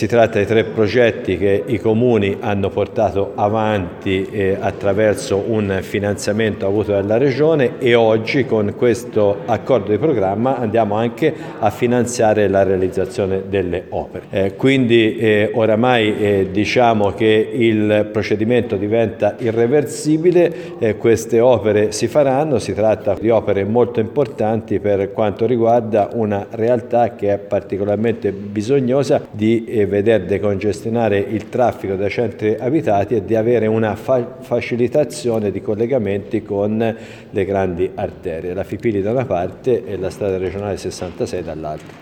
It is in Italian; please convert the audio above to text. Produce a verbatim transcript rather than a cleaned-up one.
si tratta di tre progetti che i comuni hanno portato avanti eh, attraverso un finanziamento avuto dalla Regione, e oggi con questo accordo di programma andiamo anche a finanziare la realizzazione delle opere. Eh, quindi eh, oramai eh, diciamo che il procedimento diventa irreversibile, eh, queste opere si faranno, si tratta di opere molto importanti per quanto riguarda una realtà che è particolarmente bisognosa di eh, vedere decongestionare il traffico dai centri abitati e di avere una fa- facilitazione di collegamenti con le grandi arterie, la Fipili da una parte e la strada regionale sessantasei dall'altra.